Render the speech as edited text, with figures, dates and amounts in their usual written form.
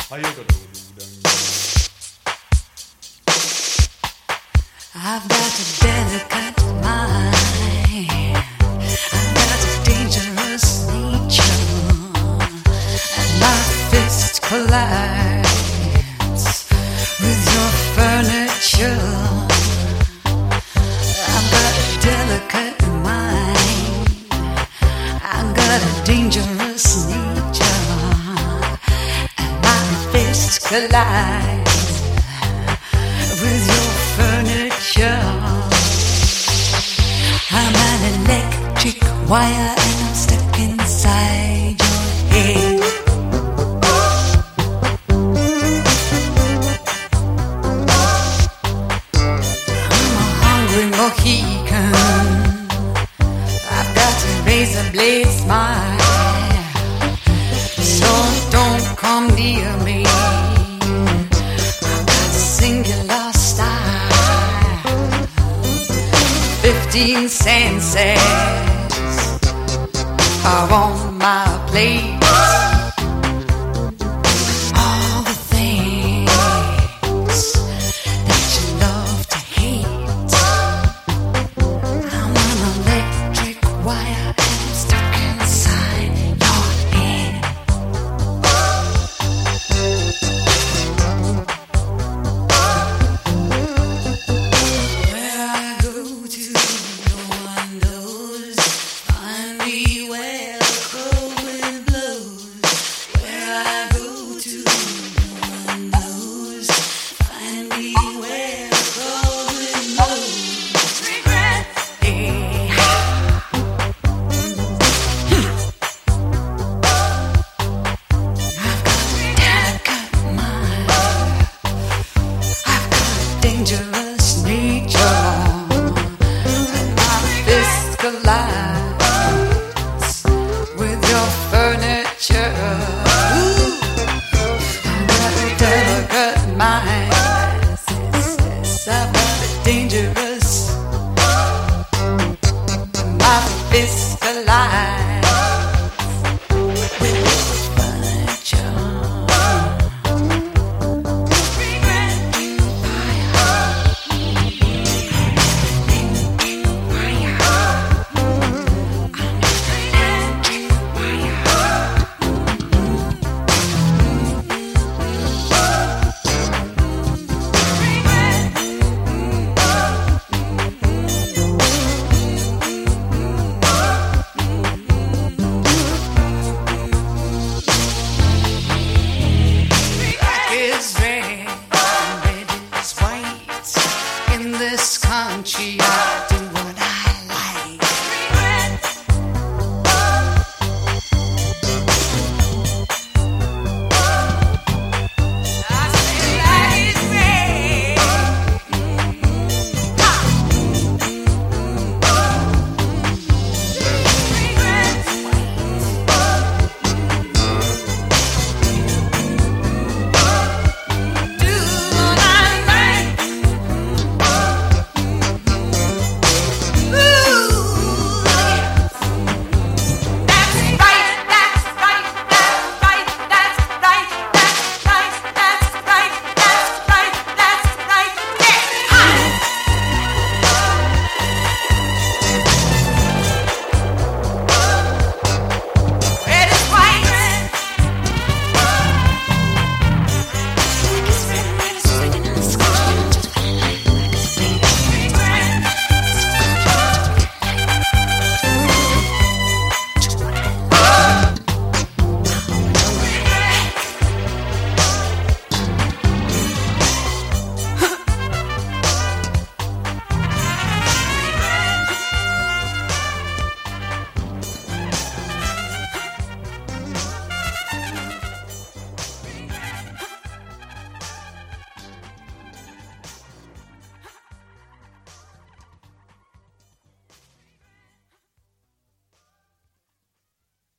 I've got a delicate mind. I've got a dangerous nature. And my fist collides with your furniture. I've got a delicate mind. I've got a dangerous nature. And my fist collides with your furniture. I'm an electric wire and I'm stuck inside your head. I'm a hungry Mohican. I've got a razor blade smile, so don't come near me. I've got a singular style. 15 senses are on my plate. All the things that you love to hate. I'm an electric wire and I'm stuck inside your head. Where I go to, no one knows. Find me where the cold wind blows. Where I go to, no one knows. Find me where the cold wind blows. Regret. I've got a delicate mind. I've got a dangerous nature. And my fist collides with your furniture. Ooh, I've got a delicate mind.